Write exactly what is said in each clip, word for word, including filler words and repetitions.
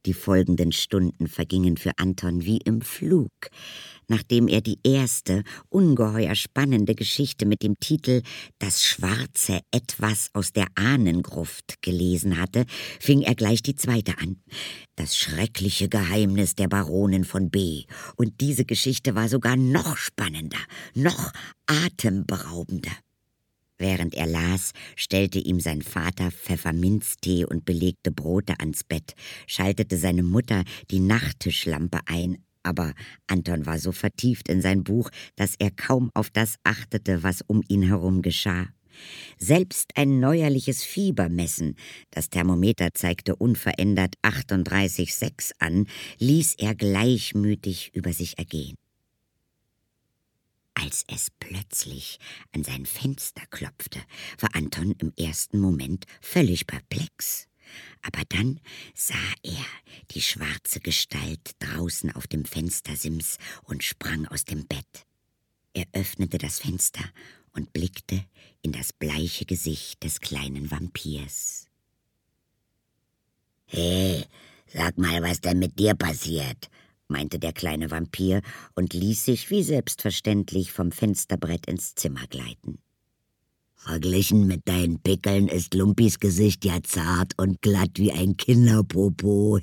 Die folgenden Stunden vergingen für Anton wie im Flug. Nachdem er die erste, ungeheuer spannende Geschichte mit dem Titel »Das schwarze Etwas aus der Ahnengruft« gelesen hatte, fing er gleich die zweite an. »Das schreckliche Geheimnis der Baronin von B.« Und diese Geschichte war sogar noch spannender, noch atemberaubender. Während er las, stellte ihm sein Vater Pfefferminztee und belegte Brote ans Bett, schaltete seine Mutter die Nachttischlampe ein, aber Anton war so vertieft in sein Buch, dass er kaum auf das achtete, was um ihn herum geschah. Selbst ein neuerliches Fiebermessen, das Thermometer zeigte unverändert achtunddreißig Komma sechs an, ließ er gleichmütig über sich ergehen. Als es plötzlich an sein Fenster klopfte, war Anton im ersten Moment völlig perplex. Aber dann sah er die schwarze Gestalt draußen auf dem Fenstersims und sprang aus dem Bett. Er öffnete das Fenster und blickte in das bleiche Gesicht des kleinen Vampirs. »Hey, sag mal, was denn mit dir passiert?«, meinte der kleine Vampir und ließ sich wie selbstverständlich vom Fensterbrett ins Zimmer gleiten. »Verglichen mit deinen Pickeln ist Lumpis Gesicht ja zart und glatt wie ein Kinderpopo.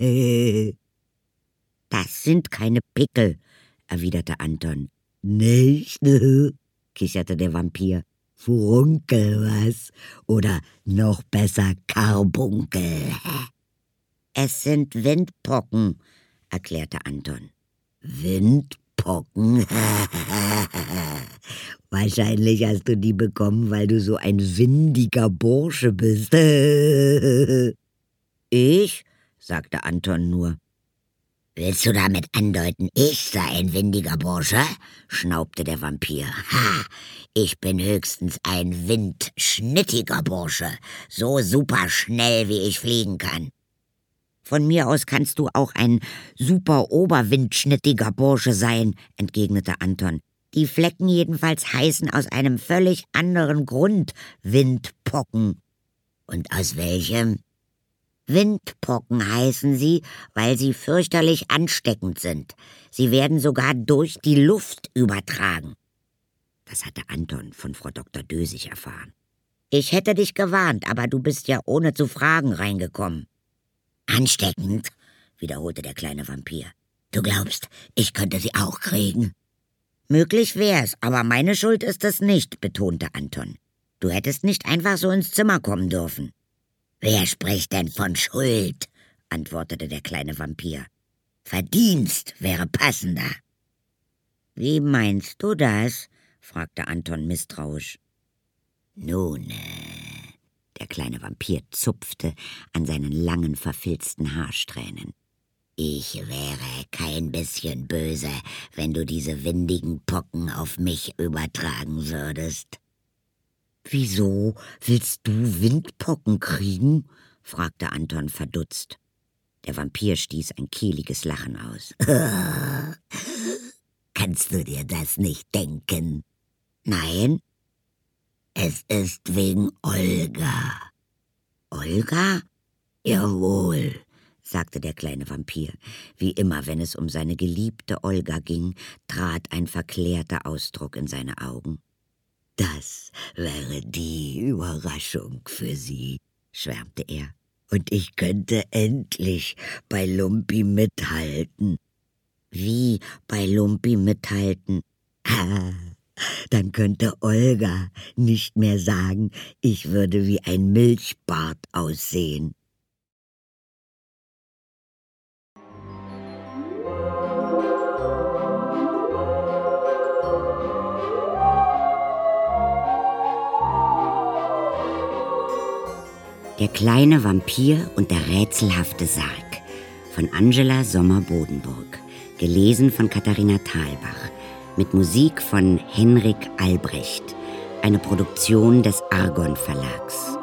»Das sind keine Pickel«, erwiderte Anton. »Nicht?«, kicherte der Vampir. »Furunkel, was? Oder noch besser Karbunkel?« »Es sind Windpocken«, erklärte Anton. »Windpocken? Wahrscheinlich hast du die bekommen, weil du so ein windiger Bursche bist.« »Ich?«, sagte Anton nur. »Willst du damit andeuten, ich sei ein windiger Bursche?«, schnaubte der Vampir. »Ha, ich bin höchstens ein windschnittiger Bursche, so superschnell, wie ich fliegen kann.« »Von mir aus kannst du auch ein super oberwindschnittiger Bursche sein«, entgegnete Anton. »Die Flecken jedenfalls heißen aus einem völlig anderen Grund Windpocken.« »Und aus welchem?« »Windpocken heißen sie, weil sie fürchterlich ansteckend sind. Sie werden sogar durch die Luft übertragen.« Das hatte Anton von Frau Doktor Dösig erfahren. »Ich hätte dich gewarnt, aber du bist ja ohne zu fragen reingekommen.« »Ansteckend«, wiederholte der kleine Vampir. »Du glaubst, ich könnte sie auch kriegen?« »Möglich wär's, aber meine Schuld ist es nicht«, betonte Anton. »Du hättest nicht einfach so ins Zimmer kommen dürfen.« »Wer spricht denn von Schuld?«, antwortete der kleine Vampir. »Verdienst wäre passender.« »Wie meinst du das?«, fragte Anton misstrauisch. »Nun, äh, der kleine Vampir zupfte an seinen langen, verfilzten Haarsträhnen. »Ich wäre kein bisschen böse, wenn du diese windigen Pocken auf mich übertragen würdest.« »Wieso willst du Windpocken kriegen?«, fragte Anton verdutzt. Der Vampir stieß ein kehliges Lachen aus. »Kannst du dir das nicht denken?« »Nein.« »Es ist wegen Olga.« »Olga?« »Jawohl«, sagte der kleine Vampir. Wie immer, wenn es um seine geliebte Olga ging, trat ein verklärter Ausdruck in seine Augen. »Das wäre die Überraschung für sie«, schwärmte er. »Und ich könnte endlich bei Lumpi mithalten.« »Wie bei Lumpi mithalten?« »Ah, dann könnte Olga nicht mehr sagen, ich würde wie ein Milchbart aussehen.« Der kleine Vampir und der rätselhafte Sarg von Angela Sommer-Bodenburg, gelesen von Katharina Thalbach, mit Musik von Henrik Albrecht, eine Produktion des Argon Verlags.